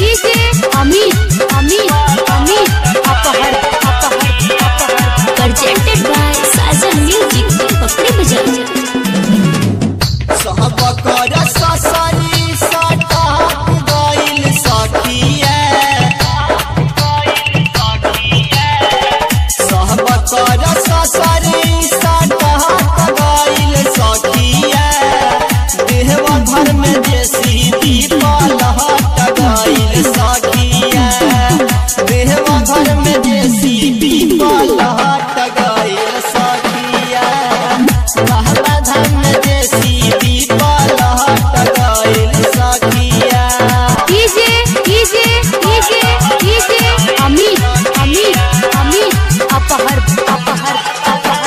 DJ Amit Amit Amit अपहर अपहर अपहर presented by Sajan music पकड़ी बजा सब कर ससरी सटा गइल सखिया सब कर ससरी सटा गइल सखिया देहवा घर में देसी दीपल हट गइल सखिया देहवा घर में देसी दीपल हट गइल सखिया कहला धन में देसी दीपल हट गइल सखिया DJ DJ DJ DJ Amit Amit Amit अपहर अपहर अपहर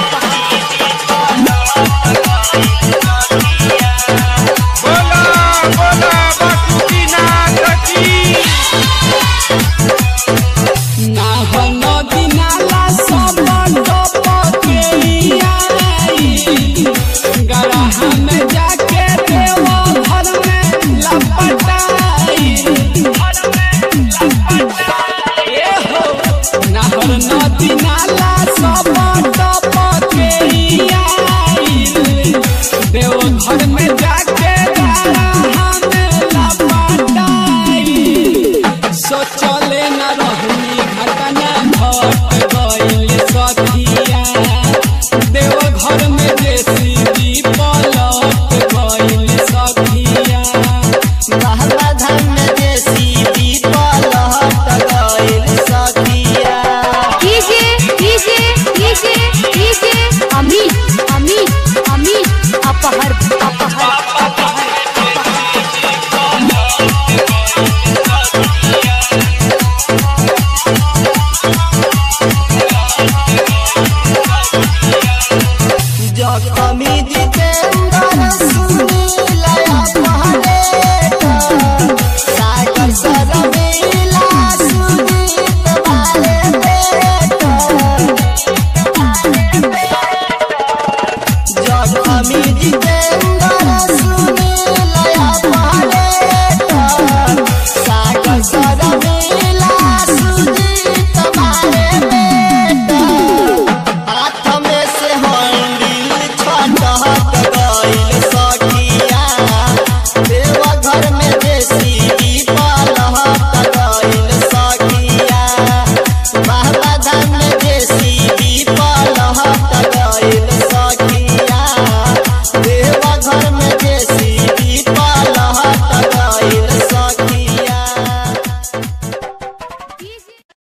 बोला बोला बासुकीनाथ की ना बनो दिनाला सब टपके आई गरहा में जाके देवा घर में लपटाई ए हो नहर नदी नाला सब टपके आई देव घर में जाके गरहा में लपटाई सोचले न रहनी घटना घट